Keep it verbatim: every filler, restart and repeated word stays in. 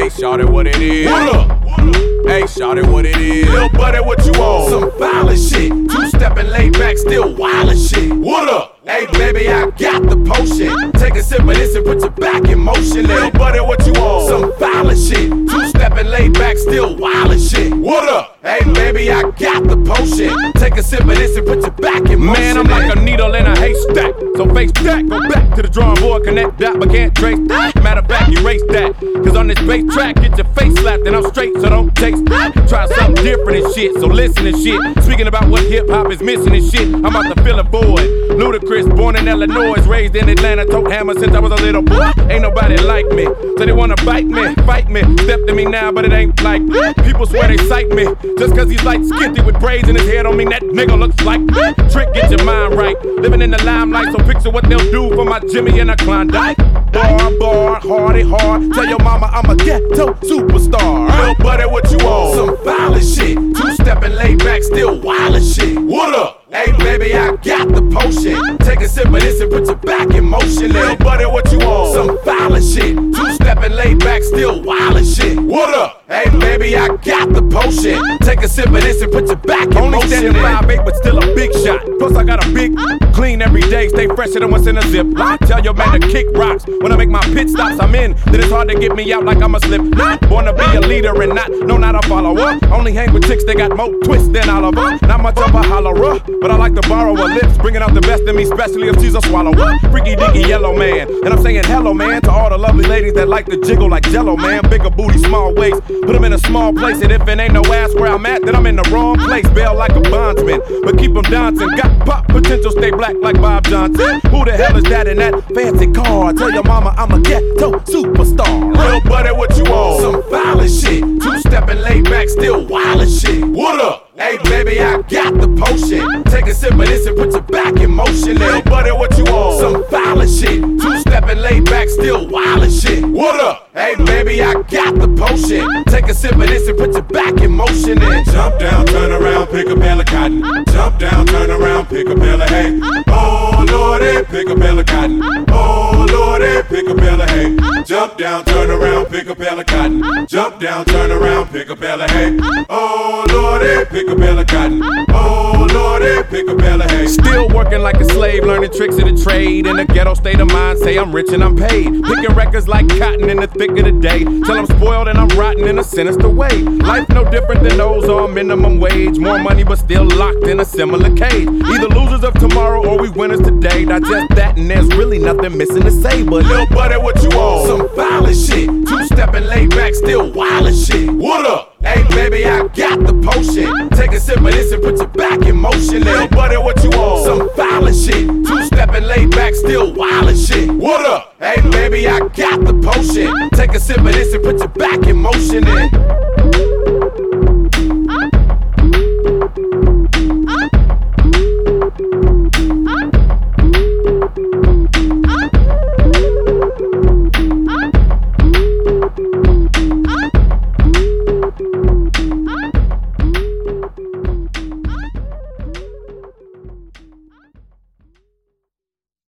shawty, what it is? What up? Hey, shawty, what it is? Lil' buddy, what you on? Some violent shit. Two-stepping, laid back, still wildin' shit. What up? Hey, baby, I got the potion. Take a sip of this and put your back in motion. Lil' buddy, what you on? Some violent shit. Two-stepping, laid back, still wildin' shit. What up? Hey, baby, I got the potion. Take a sip of this and put your back in motion. Man, I'm like a needle in a haystack. So face that, go back to the drawing board, connect that, but can't trace that. Matter of fact, erase that. Cause on this bass track, get your face slapped and I'm straight, so don't taste that. Try something different and shit, so listen and shit. Speaking about what hip-hop is missing and shit, I'm about to fill a void. Ludacris, born in Illinois, raised in Atlanta, tote hammer since I was a little boy. Ain't nobody like me, so they wanna bite me, fight me. Step to me now, but it ain't like me. People swear they sight me, just cause he's like skitty with braids in his head don't mean that nigga looks like me. Trick, get your mind right, living in the limelight, so picture what they'll do for my Jimmy and a Klondike. Bar, bar, hardy, hard, tell your mama I'm a ghetto superstar. Lil' buddy, what you on? Some violent shit. Two-stepping, laid back, still wildin' shit. What up? Hey, baby, I got the potion. Take a sip of this and put your back in motion. Lil' buddy, what you on? Some violent shit. Two-stepping, laid back, still wildin' shit. What up? Hey, baby, I got the potion. Take a sip of this and put your back in Only motion. standing five eight, but still a big shot. Plus I got a big clean every day. Stay fresher than what's in a zip. I tell your man to kick rocks. When I make my pit stops, I'm in. Then it's hard to get me out like I'm a slip. Not born to be a leader and not, no, not a follower. Only hang with chicks that got more twists than Oliver. Not much of a hollerer, but I like to borrow her lips, bringing out the best in me, especially if she's a swallower. Freaky dicky yellow man, and I'm saying hello man to all the lovely ladies that like to jiggle like Jello man. Bigger booty, small waist, put them in a small place, and if it ain't no ass where I'm at, then I'm in the wrong place. Bail like a bondsman, but keep them dancing. Got pop potential, stay black like Bob Johnson. Who the hell is that in that fancy car? Tell your mama I'm a ghetto superstar. Lil' buddy, what you on? Some violent shit. Two-stepping, laid back, still wildin' shit. What up? Hey, baby, I got the potion. Take a sip of this and put your back in motion. Lil' buddy, what you on? Some violent shit. Two-stepping, laid back, still wildin' shit. What up? Hey, baby, I got the potion. Take a sip of this and put your back in motion. And Jump down, turn around, pick a bale of cotton. Jump down, turn around, pick a bale of hay. Oh, Lordy, pick a bale of cotton. Oh, Lordy, pick a bale of hay. Jump down, turn around, pick a bale of cotton. Jump down, turn around, pick a bale of hay. Oh, Lordy, pick a bale of cotton. Oh, Lordy, pick a bale of hay. Still working like a slave, learning tricks of the trade. In a ghetto state of mind, say I'm rich and I'm paid. Picking records like cotton in the thick of the day. Till I'm spoiled and I'm rotten in a sinister way. Life no different than those on minimum wage. More money but still locked in a similar cage. Either losers of tomorrow or we winners today. Digest that and there's really nothing missing to say. But Lil' buddy, what you on? some violent shit. Two-stepping, laid back, still wildin' shit. What up? Hey, baby, I got the potion. Take a sip of this and put your back in motion. Lil' buddy, what you on? Some violent shit. Two-stepping, laid back, still wildin' shit. What up? Hey, baby, I got the potion. Take a sip of this and put your back in motion. And